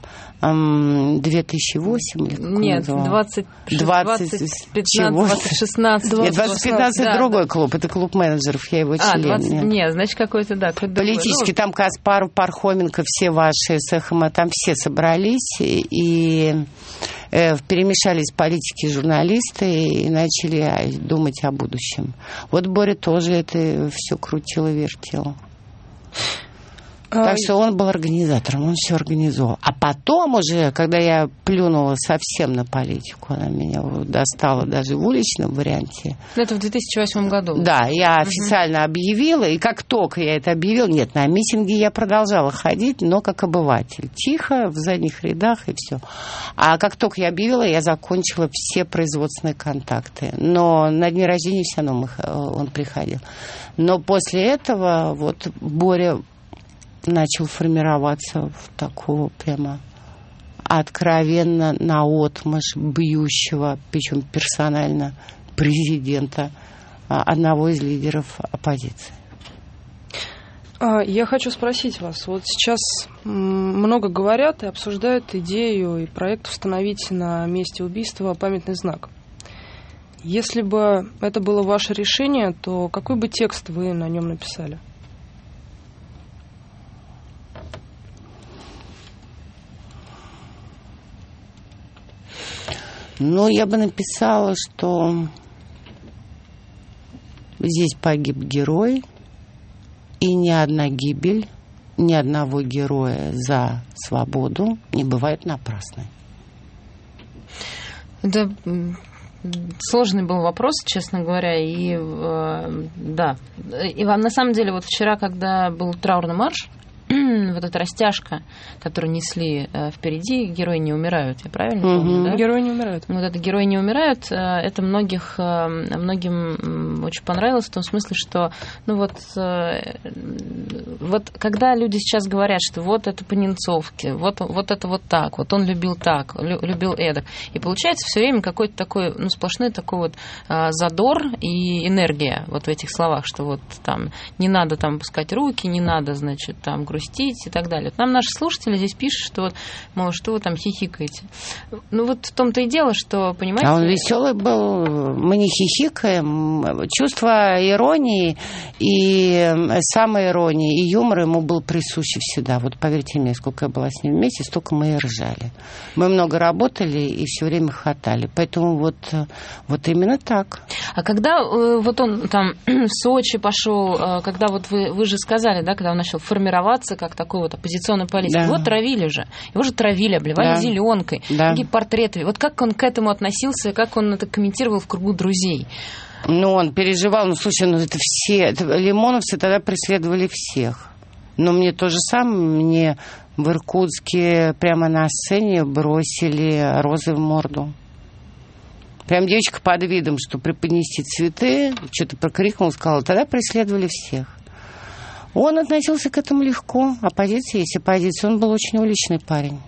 S4: 2008 или как
S3: Нет, 2015, 2016.
S4: Нет, 2015 другой клуб, это клуб менеджеров, я его член.
S3: Нет, значит, какой-то, да.
S4: Политический, там Каспаров, Пархоменко, все ваши с Эхома, там все собрались и перемешались политики и журналисты и начали думать о будущем. Вот Боря тоже это все крутил и вертел. Так что он был организатором, он все организовал. А потом уже, когда я плюнула совсем на политику, она меня достала даже в уличном варианте.
S3: Это в 2008 году?
S4: Да, я официально объявила, и как только я это объявила, нет, на митинги я продолжала ходить, но как обыватель. Тихо, в задних рядах и все. А как только я объявила, я закончила все производственные контакты. Но на дни рождения все равно он приходил. Но после этого вот Боря начал формироваться в такого прямо откровенно наотмашь бьющего, причем персонально, президента, одного из лидеров оппозиции.
S2: Я хочу спросить вас, вот сейчас много говорят и обсуждают идею и проект установить на месте убийства памятный знак. Если бы это было ваше решение, то какой бы текст вы на нем написали?
S4: Ну, я бы написала, что здесь погиб герой, и ни одна гибель, ни одного героя за свободу не бывает напрасной.
S3: Это сложный был вопрос, честно говоря, и да. И на самом деле вот вчера, когда был траурный марш, вот эта растяжка, которую несли впереди, герои не умирают, я правильно помню, да?
S2: Герои не умирают.
S3: Вот это герои не умирают, это многим очень понравилось в том смысле, что ну вот когда люди сейчас говорят, что вот это по Немцовке, вот это вот так, вот он любил так, любил эдак, и получается все время какой-то такой, ну сплошной такой вот задор и энергия вот в этих словах, что вот там не надо там опускать руки, не надо, значит, там грустить и так далее. Нам наши слушатели здесь пишут, что вот, мол, что вы там хихикаете. Ну вот в том-то и дело, что, понимаете...
S4: А он веселый был, мы не хихикаем. Чувство иронии и самоиронии, и юмора ему был присущи всегда. Вот поверьте мне, сколько я была с ним вместе, столько мы и ржали. Мы много работали и все время хохотали. Поэтому вот именно так.
S3: А когда вот он там в Сочи пошел, когда вот вы же сказали, да, когда он начал формироваться как такой вот оппозиционный политик,
S4: да.
S3: Его травили же, его же травили, обливали
S4: да.
S3: зеленкой,
S4: да.
S3: такие портреты. Вот как он к этому относился, как он это комментировал в кругу друзей?
S4: Ну, он переживал, ну, слушай, ну, это все, лимоновцы тогда преследовали всех. Но мне то же самое, мне в Иркутске прямо на сцене бросили розы в морду. Прям девочка под видом, что преподнести цветы, что-то прокрикнула, сказала, тогда преследовали всех. Он относился к этому легко. Оппозиция есть оппозиция. Он был очень уличный парень.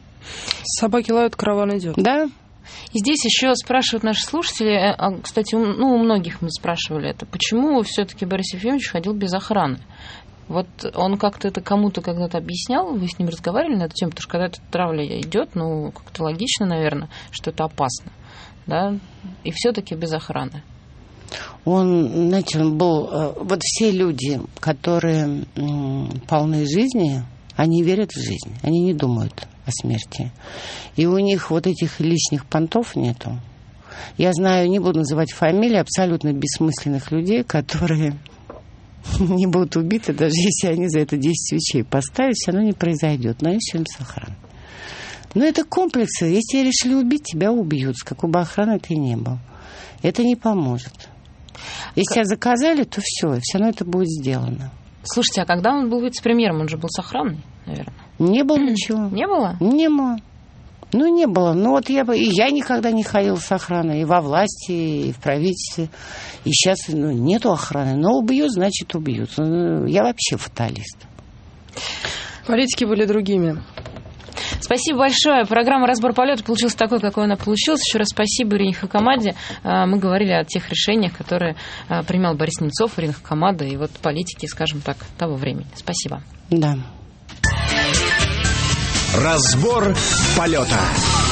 S2: Собаки лают, караван идет.
S4: Да.
S3: И здесь еще спрашивают наши слушатели, кстати, у многих мы спрашивали это, почему все-таки Борис Ефимович ходил без охраны? Вот он как-то это кому-то когда-то объяснял, вы с ним разговаривали на эту тему, потому что когда эта травля идет, ну, как-то логично, наверное, что это опасно, да, и все-таки без охраны.
S4: Он, знаете, он был... Вот все люди, которые полны жизни, они верят в жизнь, они не думают о смерти. И у них вот этих лишних понтов нету. Я знаю, не буду называть фамилии абсолютно бессмысленных людей, которые не будут убиты, даже если они за это 10 свечей поставят, все равно не произойдет. Но есть им с охраной. Но это комплексы. Если тебя решили убить, тебя убьют. С какой бы охраны ты ни был. Это не поможет. Если тебя заказали, то все равно это будет сделано.
S3: Слушайте, а когда он был вице-премьером, он же был с охраной, наверное?
S4: Не было ничего.
S3: Не было?
S4: Не было. Ну, не было. Ну, вот я никогда не ходила с охраной. И во власти, и в правительстве. И сейчас нету охраны. Но убьют, значит, убьют. Я вообще фаталист.
S2: Политики были другими.
S3: Спасибо большое. Программа «Разбор полета» получилась такой, какой она получилась. Еще раз спасибо Ирине Хакамаде. Мы говорили о тех решениях, которые принимал Борис Немцов, Ирина Хакамада и вот политики, скажем так, того времени. Спасибо.
S4: Да.
S1: Разбор полета.